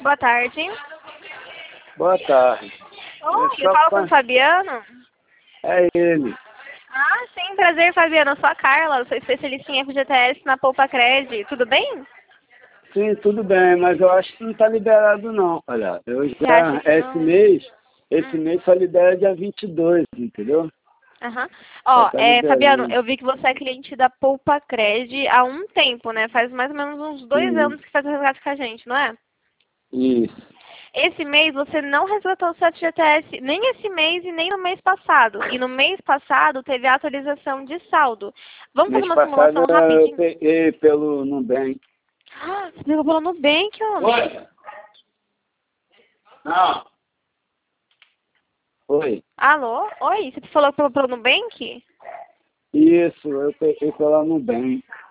Boa tarde. Boa tarde. Oi, eu falo com o Fabiano. É ele. Ah, sim, prazer, Fabiano. Eu sou a Carla, eu sou especialista em FGTS na Poupa Cred. Tudo bem? Sim, tudo bem, mas eu acho que não está liberado não, olha. Você acha que não? Esse mês só libera dia 22, entendeu? Aham. Só Ó, tá Fabiano, liberando. eu vi que você é cliente da Poupa Cred há um tempo, né? Faz mais ou menos uns 2 anos Sim, que faz o resgate com a gente, não é? isso. Esse mês você não resgatou o seu FGTS nem esse mês e nem no mês passado. E no mês passado teve a atualização de saldo. Vamos fazer Mês uma passado simulação eu rapidinho? peguei pelo Nubank. Ah, você pegou pelo Nubank, homem. Oi? Não. Oi. Alô? Oi, você falou pelo Nubank? Isso, eu peguei pela Nubank.